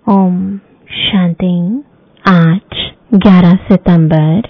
ओम शांति। आज 11 सितंबर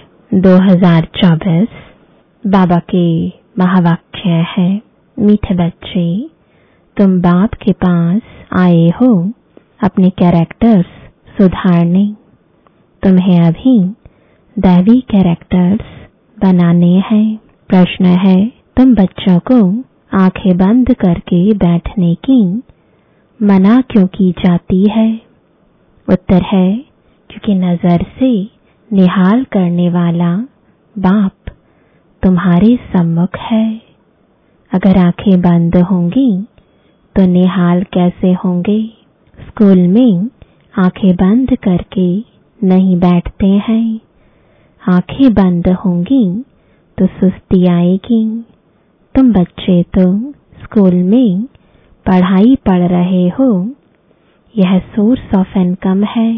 2024 बाबा के महावाक्य है, मीठे बच्चे, तुम बाप के पास आए हो अपने कैरेक्टर्स सुधारने। तुम्हें अभी दैवी कैरेक्टर्स बनाने हैं। प्रश्न है, तुम बच्चों को आंखें बंद करके बैठने की मना क्यों की जाती है? उत्तर है, क्योंकि नजर से निहाल करने वाला बाप तुम्हारे सम्मुख है। अगर आंखें बंद होंगी तो निहाल कैसे होंगे? स्कूल में आंखें बंद करके नहीं बैठते हैं। आंखें बंद होंगी तो सुस्ती आएगी। तुम बच्चे तो स्कूल में पढ़ाई पढ़ रहे हो, यह सोर्स ऑफ इनकम है।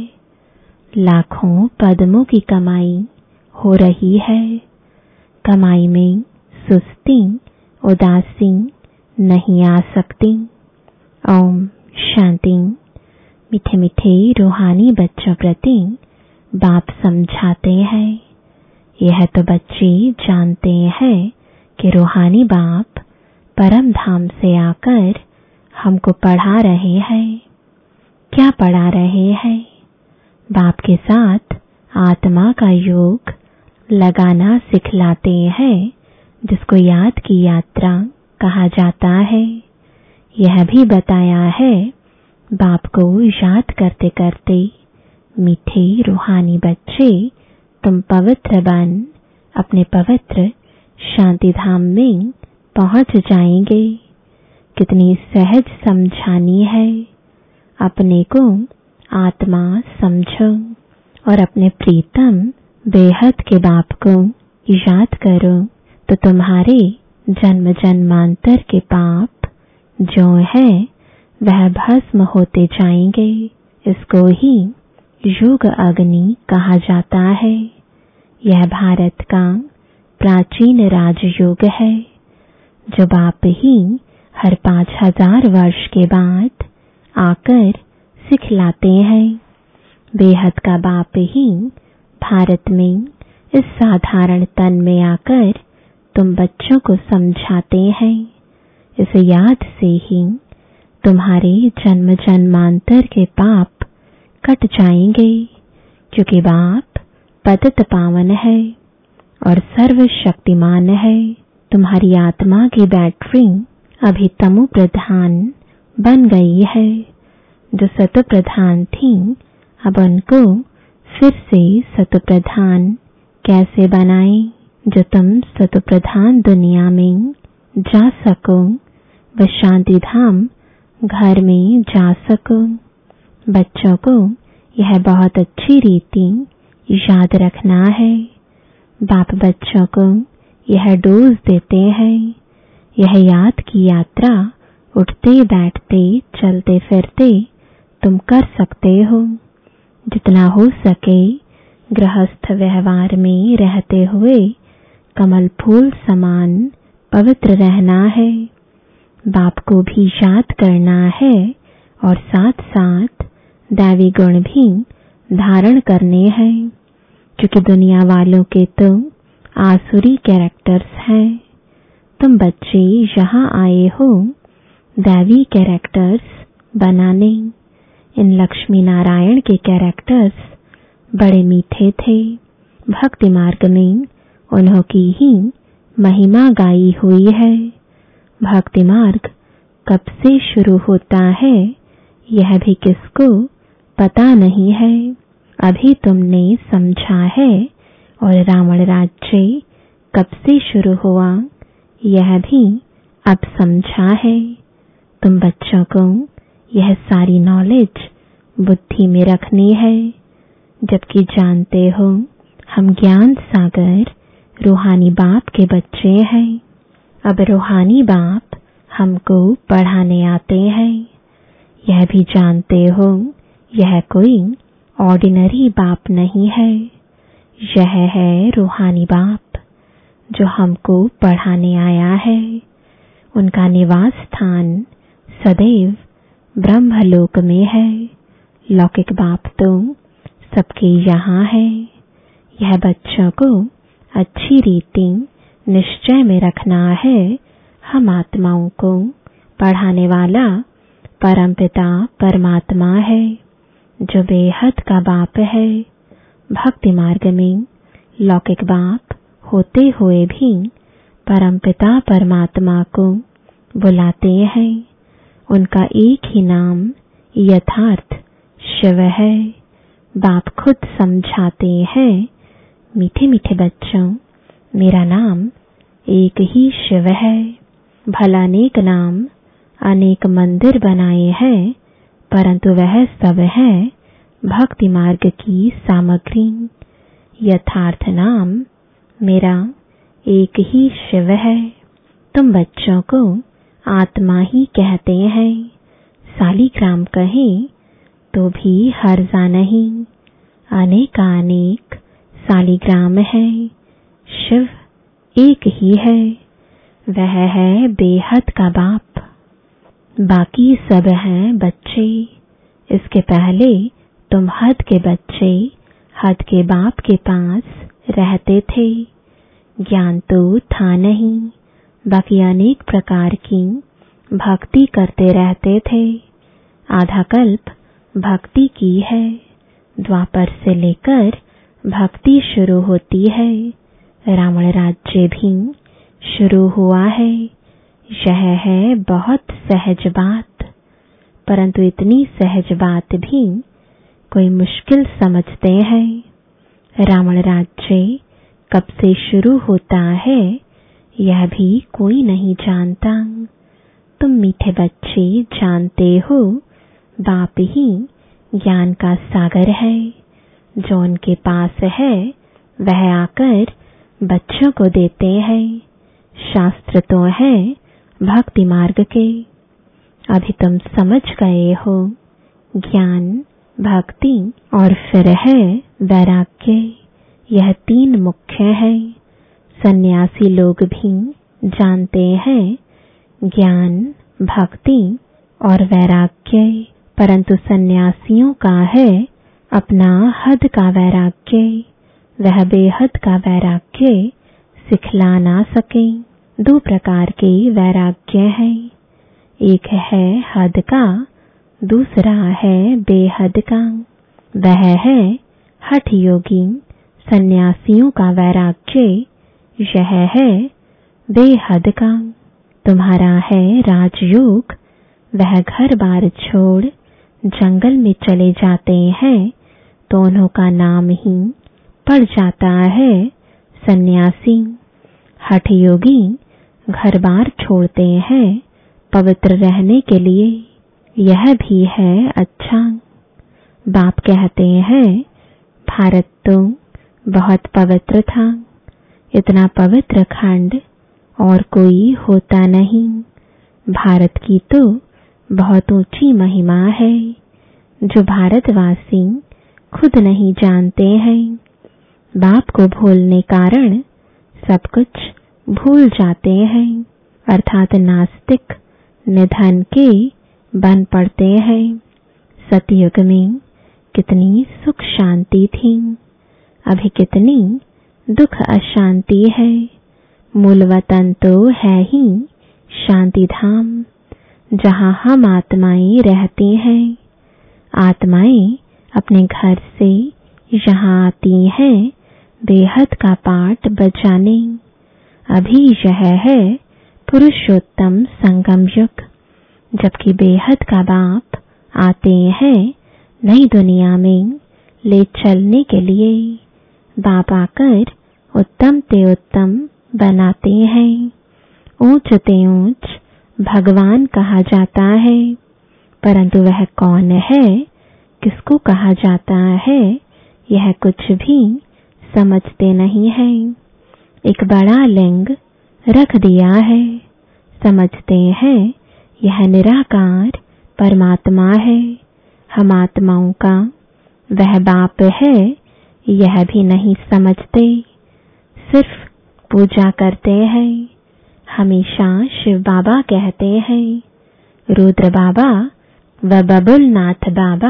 लाखों पद्मों की कमाई हो रही है। कमाई में सुस्ती, उदासी नहीं आ सकती। ओम शांति। मीठे मीठे रूहानी बच्चों प्रति बाप समझाते हैं। यह तो बच्चे जानते हैं कि रूहानी बाप परम धाम से आकर हमको पढ़ा रहे हैं। क्या पढ़ा रहे हैं? बाप के साथ आत्मा का योग लगाना सिखलाते हैं, जिसको याद की यात्रा कहा जाता है। यह भी बताया है, बाप को याद करते करते मीठे रूहानी बच्चे तुम पवित्र बन अपने पवित्र शांति धाम में पहुंच जाएंगे। कितनी सहज समझानी है। अपने को आत्मा समझो और अपने प्रीतम बेहद के बाप को याद करो, तो तुम्हारे जन्म जन्मांतर के पाप जो है वह भस्म होते जाएंगे। इसको ही युग अग्नि कहा जाता है। यह भारत का प्राचीन राजयोग है, जो बाप ही हर 5000 वर्ष के बाद आकर सिखलाते हैं। बेहद का बाप ही भारत में इस साधारण तन में आकर तुम बच्चों को समझाते हैं। इस याद से ही तुम्हारे जन्म जन्मांतर के पाप कट जाएंगे, क्योंकि बाप पतित पावन है और सर्वशक्तिमान है। तुम्हारी आत्मा की बैटरी अभी तमो प्रधान बन गई है। जो सतो प्रधान थी, अब उनको फिर से सतो प्रधान कैसे बनाएं? जो तुम सतो प्रधान दुनिया में जा सको, वह शांति धाम घर में जा सको। बच्चों को यह बहुत अच्छी रीति याद रखना है। बाप बच्चों को यह डोज देते हैं। यह याद की यात्रा उठते बैठते चलते फिरते तुम कर सकते हो। जितना हो सके गृहस्थ व्यवहार में रहते हुए कमल फूल समान पवित्र रहना है। बाप को भी याद करना है और साथ साथ दैवी गुण भी धारण करने हैं, क्योंकि दुनिया वालों के तो आसुरी कैरेक्टर्स हैं। तुम बच्चे यहाँ आए हो दैवी कैरेक्टर्स बनाने। इन लक्ष्मी नारायण के कैरेक्टर्स बड़े मीठे थे। भक्ति मार्ग में उन्हों की ही महिमा गाई हुई है। भक्ति मार्ग कब से शुरू होता है यह भी किसको पता नहीं है। अभी तुमने समझा है, और रावण राज्य कब से शुरू हुआ यह भी अब समझा है। तुम बच्चों को यह सारी नॉलेज बुद्धि में रखनी है, जबकि जानते हो हम ज्ञान सागर रूहानी बाप के बच्चे हैं। अब रूहानी बाप हमको पढ़ाने आते हैं। यह भी जानते हो यह कोई ऑर्डिनरी बाप नहीं है। यह है रूहानी बाप जो हमको पढ़ाने आया है। उनका निवास स्थान सदैव ब्रह्मलोक में है। लौकिक बाप तो सबके यहाँ है। यह बच्चों को अच्छी रीति निश्चय में रखना है। हम आत्माओं को पढ़ाने वाला परमपिता परमात्मा है, जो बेहद का बाप है। भक्ति मार्ग में लौकिक बाप होते हुए भी परमपिता परमात्मा को बुलाते हैं। उनका एक ही नाम यथार्थ शिव है। बाप खुद समझाते हैं, मीठे मीठे बच्चों, मेरा नाम एक ही शिव है। भला अनेक नाम अनेक मंदिर बनाए हैं, परंतु वह सब है भक्ति मार्ग की सामग्री। यथार्थ नाम मेरा एक ही शिव है। तुम बच्चों को आत्मा ही कहते हैं। सालीग्राम कहें तो भी हर्जा नहीं। अनेकानेक सालीग्राम है, शिव एक ही है। वह है बेहद का बाप। बाकी सब हैं बच्चे। इसके पहले तुम हद के बच्चे हद के बाप के पास रहते थे। ज्ञान तो था नहीं, बाकी अनेक प्रकार की भक्ति करते रहते थे। आधा कल्प भक्ति की है। द्वापर से लेकर भक्ति शुरू होती है। रावण राज्य भी शुरू हुआ है। यह है बहुत सहज बात, परंतु इतनी सहज बात भी कोई मुश्किल समझते हैं। रावण राज्य कब से शुरू होता है यह भी कोई नहीं जानता। तुम मीठे बच्चे जानते हो, बाप ही ज्ञान का सागर है। जो उनके पास है वह आकर बच्चों को देते हैं। शास्त्र तो है भक्ति मार्ग के। अभी तुम समझ गए हो, ज्ञान, भक्ति और फिर है वैराग्य। यह तीन मुख्य है। सन्यासी लोग भी जानते हैं ज्ञान, भक्ति और वैराग्य, परंतु सन्यासियों का है अपना हद का वैराग्य। वह बेहद का वैराग्य सिखला ना सके। दो प्रकार के वैराग्य हैं। एक है हद का, दूसरा है बेहद का। वह है हठ योगी सन्यासियों का वैराग्य। यह है बेहद का। तुम्हारा है राजयोग। वह घर बार छोड़ जंगल में चले जाते हैं तो उन्हों का नाम ही पड़ जाता है सन्यासी। हठ योगी घर बार छोड़ते हैं पवित्र रहने के लिए। यह भी है अच्छा। बाप कहते हैं, भारत तो बहुत पवित्र था। इतना पवित्र खंड और कोई होता नहीं। भारत की तो बहुत ऊंची महिमा है, जो भारतवासी खुद नहीं जानते हैं। बाप को भूलने कारण सब कुछ भूल जाते हैं, अर्थात नास्तिक निधन के बन पड़ते हैं। सतयुग में कितनी सुख शांति थी, अभी कितनी दुख अशांति है। मूल वतन तो है ही शांति धाम, जहाँ हम आत्माएं रहती हैं। आत्माएं अपने घर से यहाँ आती हैं बेहद का पाठ बजाने। अभी यह है पुरुषोत्तम संगम युग, जबकि बेहद का बाप आते हैं नई दुनिया में ले चलने के लिए। बाप आकर उत्तम ते उत्तम बनाते हैं। ऊंच ते ऊंच भगवान कहा जाता है, परंतु वह कौन है, किसको कहा जाता है, यह कुछ भी समझते नहीं है। एक बड़ा लिंग रख दिया है, समझते हैं यह निराकार परमात्मा है। हम आत्माओं का वह बाप है यह भी नहीं समझते, सिर्फ पूजा करते हैं। हमेशा शिव बाबा कहते हैं, रुद्र बाबा व बबुलनाथ बाबा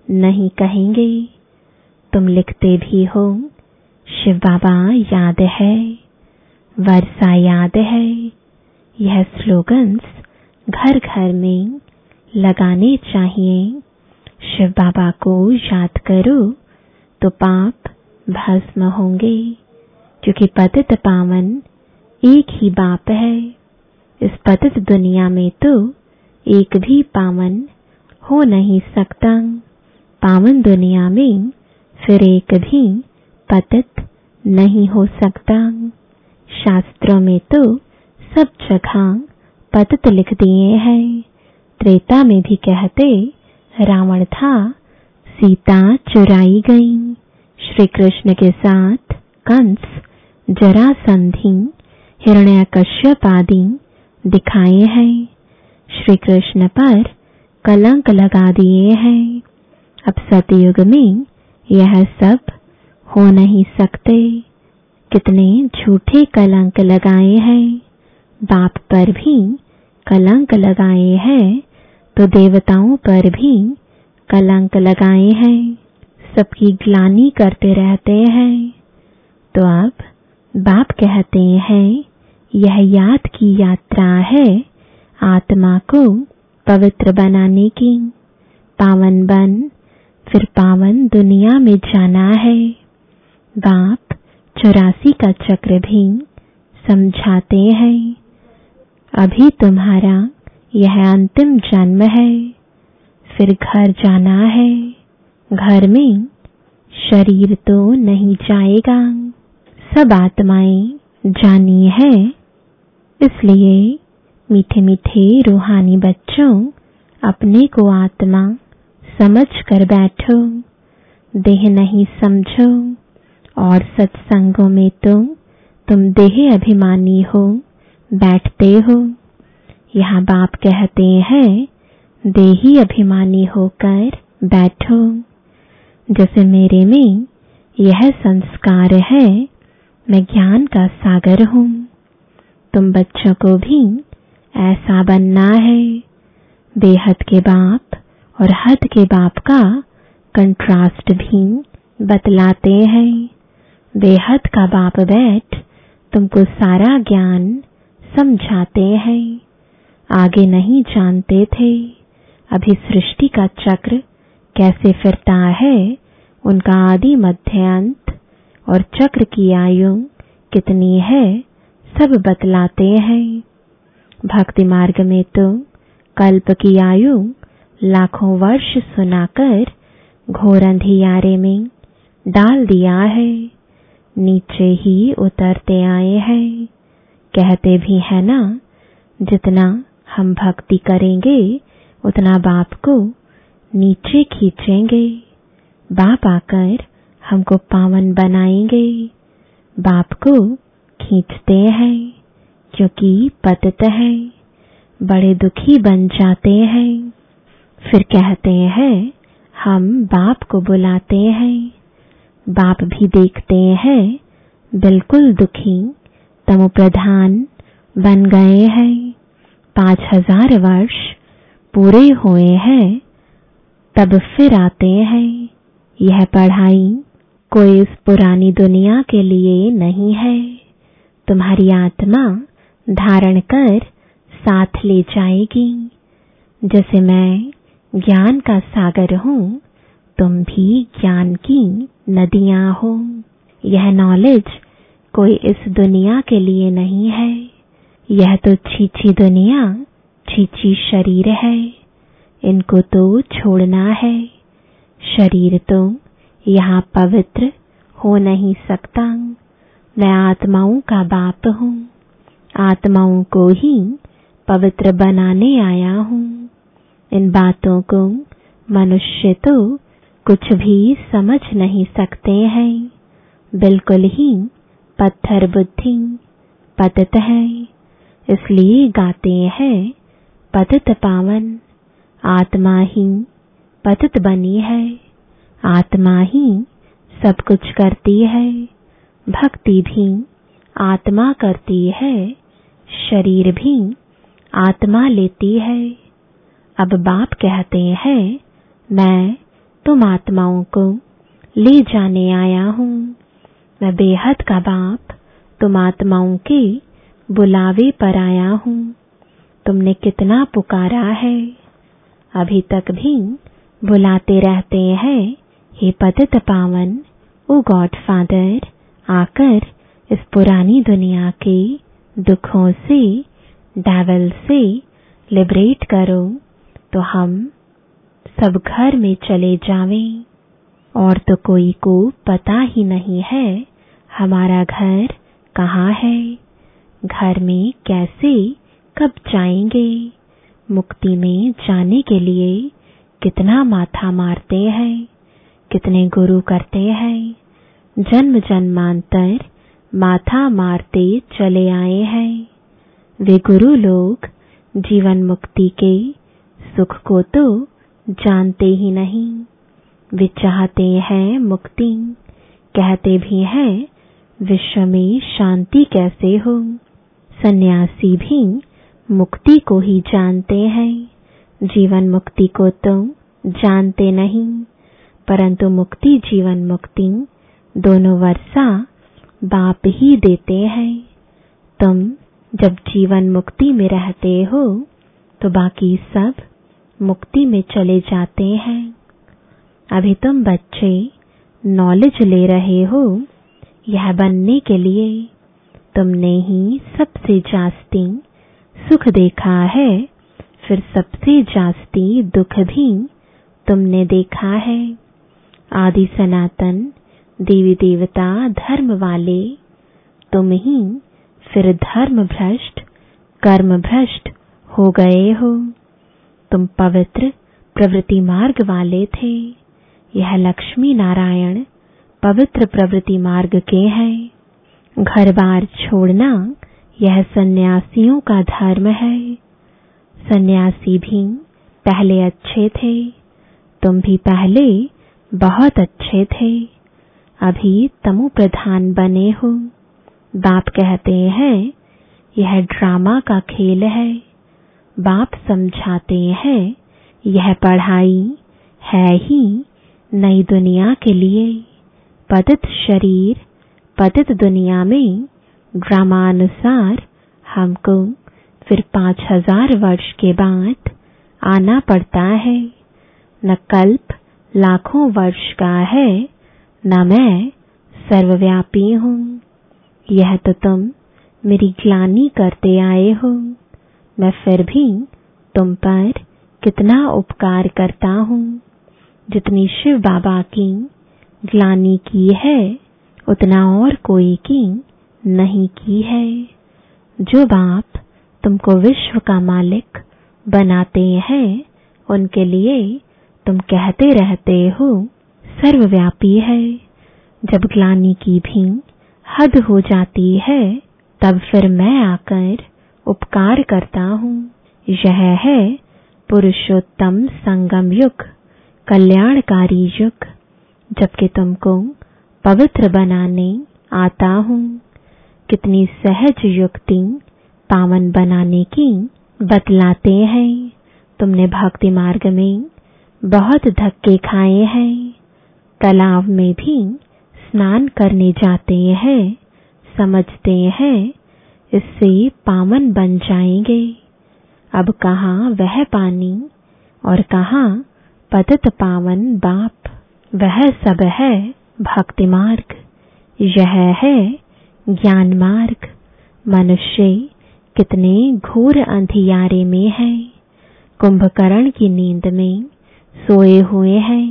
नहीं कहेंगे। तुम लिखते भी हो, शिव बाबा याद है, वर्षा याद है। यह स्लोगन्स घर घर में लगाने चाहिए। शिव बाबा को याद करो तो पाप भस्म होंगे, क्योंकि पतित पावन एक ही बाप है। इस पतित दुनिया में तो एक भी पावन हो नहीं सकता। पावन दुनिया में फिर एक भी पतित नहीं हो सकता। शास्त्रों में तो सब जगह पतित लिख दिए हैं। त्रेता में भी कहते रावण था, सीता चुराई गई। श्री कृष्ण के साथ कंस, जरासंधि, हिरण्यकश्यप आदि दिखाए हैं। श्री कृष्ण पर कलंक लगा दिए हैं। अब सतयुग में यह सब हो नहीं सकते। कितने झूठे कलंक लगाए हैं। बाप पर भी कलंक लगाए हैं तो देवताओं पर भी कलंक लगाए हैं। सबकी ग्लानि करते रहते हैं। तो अब बाप कहते हैं यह याद की यात्रा है आत्मा को पवित्र बनाने की। पावन बन फिर पावन दुनिया में जाना है। बाप 84 का चक्र भी समझाते हैं। अभी तुम्हारा यह अंतिम जन्म है, फिर घर जाना है। घर में शरीर तो नहीं जाएगा, सब आत्माएं जानी है। इसलिए मीठे मीठे रूहानी बच्चों, अपने को आत्मा समझ कर बैठो, देह नहीं समझो। और सत्संगों में तो तुम देह अभिमानी हो बैठते हो। यहाँ बाप कहते हैं देही अभिमानी होकर बैठो। जैसे मेरे में यह संस्कार है, मैं ज्ञान का सागर हूँ। तुम बच्चों को भी ऐसा बनना है। बेहद के बाप और हद के बाप का कंट्रास्ट भी बतलाते हैं। बेहद का बाप बैठ तुमको सारा ज्ञान समझाते हैं। आगे नहीं जानते थे, अभी सृष्टि का चक्र कैसे फिरता है, उनका आदि मध्य अंत और चक्र की आयु कितनी है, सब बतलाते हैं। भक्ति मार्ग में तो कल्प की आयु लाखों वर्ष सुनाकर घोर अंधियारे में डाल दिया है। नीचे ही उतरते आए हैं। कहते भी है ना, जितना हम भक्ति करेंगे उतना बाप को नीचे खींचेंगे। बाप आकर हमको पावन बनाएंगे। बाप को खींचते हैं क्योंकि पतित है, बड़े दुखी बन जाते हैं। फिर कहते हैं हम बाप को बुलाते हैं। बाप भी देखते हैं बिल्कुल दुखी तमो प्रधान बन गए हैं। 5000 वर्ष पूरे हुए हैं, तब फिर आते हैं। यह पढ़ाई कोई इस पुरानी दुनिया के लिए नहीं है। तुम्हारी आत्मा धारण कर साथ ले जाएगी। जैसे मैं ज्ञान का सागर हूँ, तुम भी ज्ञान की नदियाँ हो। यह नॉलेज कोई इस दुनिया के लिए नहीं है। यह तो छीछी दुनिया, छीछी शरीर है। इनको तो छोड़ना है। शरीर तो यहाँ पवित्र हो नहीं सकता। मैं आत्माओं का बाप हूँ, आत्माओं को ही पवित्र बनाने आया हूँ। इन बातों को मनुष्य तो कुछ भी समझ नहीं सकते हैं। बिल्कुल ही पत्थर बुद्धि, पतित है। इसलिए गाते हैं पतित पावन। आत्मा ही पतित बनी है। आत्मा ही सब कुछ करती है। भक्ति भी आत्मा करती है, शरीर भी आत्मा लेती है। अब बाप कहते हैं मैं तुम आत्माओं को ले जाने आया हूँ। मैं बेहद का बाप तुम आत्माओं के बुलावे पर आया हूँ। तुमने कितना पुकारा है, अभी तक भी बुलाते रहते हैं। हे पतित पावन, ओ गॉड फादर, आकर इस पुरानी दुनिया के दुखों से, डेविल से लिबरेट करो, तो हम सब घर में चले जावें। और तो कोई को पता ही नहीं है हमारा घर कहाँ है, घर में कैसे कब जाएंगे। मुक्ति में जाने के लिए कितना माथा मारते हैं, कितने गुरु करते हैं, जन्म जन्मांतर माथा मारते चले आए हैं। वे गुरु लोग जीवन मुक्ति के सुख को तो जानते ही नहीं। वे चाहते हैं मुक्ति, कहते भी हैं विश्व में शांति कैसे हो। सन्यासी भी मुक्ति को ही जानते हैं, जीवन मुक्ति को तो जानते नहीं। परंतु मुक्ति जीवन मुक्ति दोनों वर्षा बाप ही देते हैं। तुम जब जीवन मुक्ति में रहते हो तो बाकी सब मुक्ति में चले जाते हैं। अभी तुम बच्चे नॉलेज ले रहे हो, यह बनने के लिए तुमने ही सबसे जास्ती सुख देखा है, फिर सबसे जास्ती दुख भी तुमने देखा है। आदि सनातन देवी देवता धर्म वाले तुम ही फिर धर्म भ्रष्ट कर्म भ्रष्ट हो गए हो। तुम पवित्र प्रवृत्ति मार्ग वाले थे, यह लक्ष्मी नारायण पवित्र प्रवृत्ति मार्ग के हैं। घर बार छोड़ना यह सन्यासियों का धर्म है। सन्यासी भी पहले अच्छे थे, तुम भी पहले बहुत अच्छे थे, अभी तमो प्रधान बने हो। बाप कहते हैं यह ड्रामा का खेल है। बाप समझाते हैं यह पढ़ाई है ही नई दुनिया के लिए। पतित शरीर पतित दुनिया में ड्रामानुसार हमको फिर 5000 वर्ष के बाद आना पड़ता है। न कल्प लाखों वर्ष का है, न मैं सर्वव्यापी हूँ। यह तो तुम मेरी ग्लानि करते आए हो। मैं फिर भी तुम पर कितना उपकार करता हूँ। जितनी शिव बाबा की ग्लानि की है उतना और कोई की नहीं की है। जो बाप तुमको विश्व का मालिक बनाते हैं उनके लिए तुम कहते रहते हो सर्वव्यापी है। जब ग्लानि की भी हद हो जाती है तब फिर मैं आकर उपकार करता हूँ। यह है पुरुषोत्तम संगम युग, कल्याणकारी युग, जबकि तुमको पवित्र बनाने आता हूँ। कितनी सहज युक्ति पावन बनाने की बतलाते हैं। तुमने भक्ति मार्ग में बहुत धक्के खाए हैं। तालाब में भी स्नान करने जाते हैं, समझते हैं इससे पावन बन जाएंगे। अब कहाँ वह पानी और कहाँ पतित पावन बाप, वह सब है भक्ति मार्ग। यह है ज्ञान मार्ग। मनुष्य कितने घोर अंधियारे में है, कुंभकर्ण की नींद में सोए हुए हैं।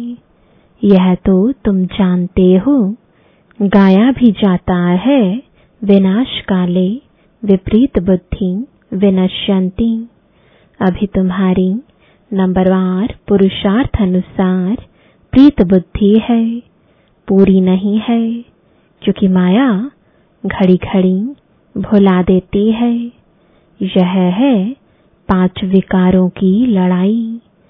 यह तो तुम जानते हो। गाया भी जाता है विनाश काले विपरीत बुद्धि विनश्यन्ति। अभी तुम्हारी नंबरवार पुरुषार्थ अनुसार प्रीत बुद्धि है, पूरी नहीं है, क्योंकि माया घड़ी घड़ी भुला देती है। यह है 5 विकारों की लड़ाई।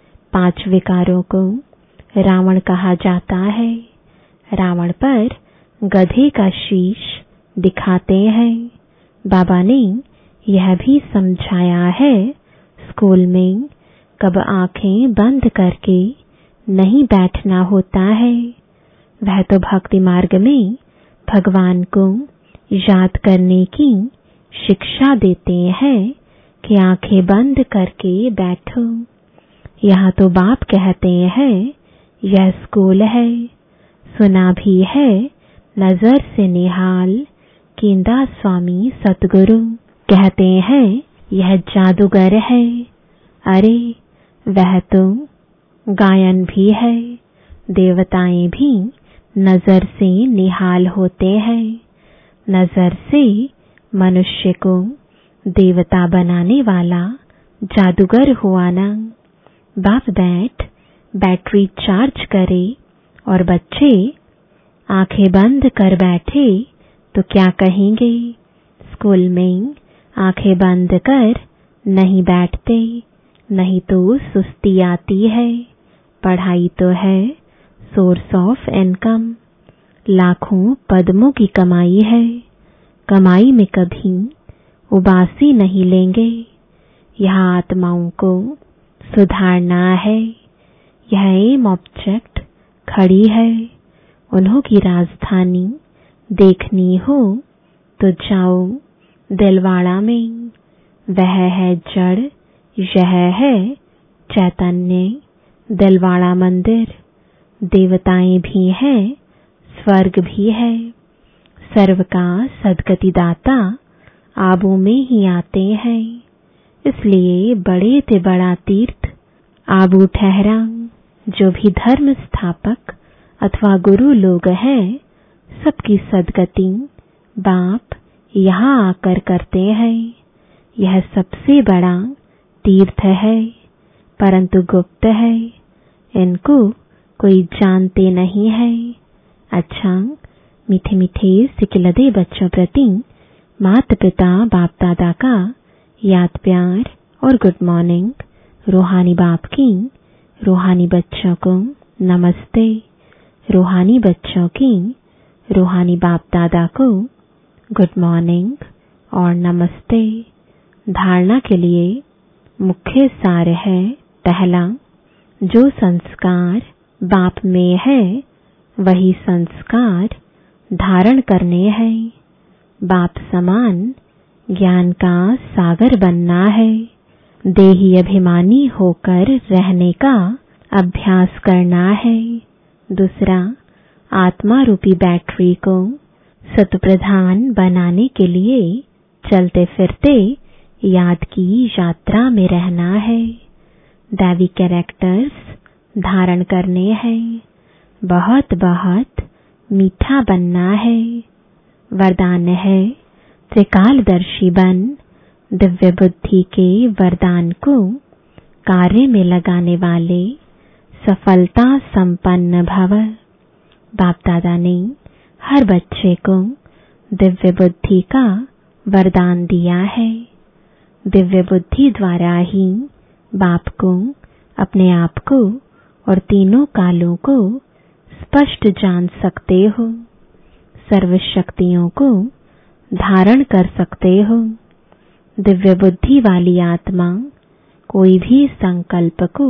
5 विकारों को रावण कहा जाता है। रावण पर गधे का शीश दिखाते हैं। बाबा ने यह भी समझाया है स्कूल में, कब आंखें बंद करके नहीं बैठना होता है। वह तो भक्ति मार्ग में भगवान को याद करने की शिक्षा देते हैं कि आंखें बंद करके बैठो। यहाँ तो बाप कहते हैं यह स्कूल है। सुना भी है नजर से निहाल केंदा स्वामी सतगुरु कहते हैं यह जादूगर है। अरे वह तो गायन भी है। देवताएं भी नजर से निहाल होते हैं। नजर से मनुष्य को देवता बनाने वाला जादूगर हुआ ना। बाप बैटरी चार्ज करे और बच्चे आंखें बंद कर बैठे तो क्या कहेंगे? स्कूल में आंखें बंद कर नहीं बैठते, नहीं तो सुस्ती आती है। पढ़ाई तो है सोर्स ऑफ इनकम। लाखों पद्मों की कमाई है। कमाई में कभी उबासी नहीं लेंगे। यहाँ आत्माओं को सुधारना है। यह एम ऑब्जेक्ट खड़ी है। उन्हों की राजधानी देखनी हो तो जाओ दिलवाड़ा में। वह है जड़, यह है चैतन्य। दिलवाड़ा मंदिर। देवताएं भी हैं, स्वर्ग भी है। सर्व का सदगति दाता आबू में ही आते हैं। इसलिए बड़े ते बड़ा तीर्थ आबू ठहरा। जो भी धर्म स्थापक अथवा गुरु लोग हैं, सबकी सदगति बाप यहाँ आकर करते हैं। यह सबसे बड़ा तीर्थ है, परंतु गुप्त है। इनको कोई जानते नहीं है। अच्छा, मीठे मीठे सिकिलदे बच्चों प्रति माता पिता बाप दादा का याद प्यार और गुड मॉर्निंग। रूहानी बाप की रूहानी बच्चों को नमस्ते। रूहानी बच्चों की रूहानी बाप दादा को गुड मॉर्निंग और नमस्ते। धारणा के लिए मुख्य सार है। पहला, जो संस्कार बाप में है वही संस्कार धारण करने हैं। बाप समान ज्ञान का सागर बनना है। देही अभिमानी होकर रहने का अभ्यास करना है। दूसरा, आत्मा रूपी बैटरी को सतप्रधान बनाने के लिए चलते फिरते याद की यात्रा में रहना है। दैवी कैरेक्टर्स धारण करने हैं। बहुत बहुत मीठा बनना है। वरदान है त्रिकालदर्शी बन। दिव्य बुद्धि के वरदान को कार्य में लगाने वाले सफलता संपन्न भव। बाप दादा ने हर बच्चे को दिव्य बुद्धि का वरदान दिया है। दिव्य बुद्धि द्वारा ही बाप को, अपने आप को और तीनों कालों को स्पष्ट जान सकते हो। सर्व शक्तियों को धारण कर सकते हो। दिव्य बुद्धि वाली आत्मा कोई भी संकल्प को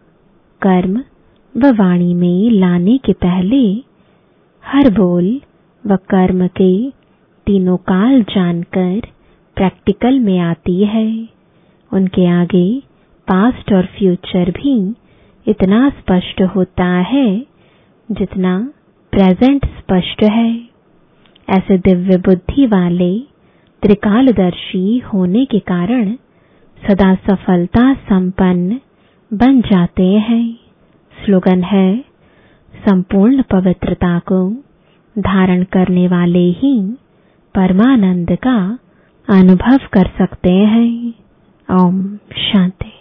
कर्म व वाणी में लाने के पहले हर बोल व कर्म के तीनों काल जानकर प्रैक्टिकल में आती है। उनके आगे पास्ट और फ्यूचर भी इतना स्पष्ट होता है जितना प्रेजेंट स्पष्ट है। ऐसे दिव्य बुद्धि वाले त्रिकालदर्शी होने के कारण सदा सफलता संपन्न बन जाते हैं। स्लोगन है, संपूर्ण पवित्रता को धारण करने वाले ही परमानंद का अनुभव कर सकते हैं। ओम शांति।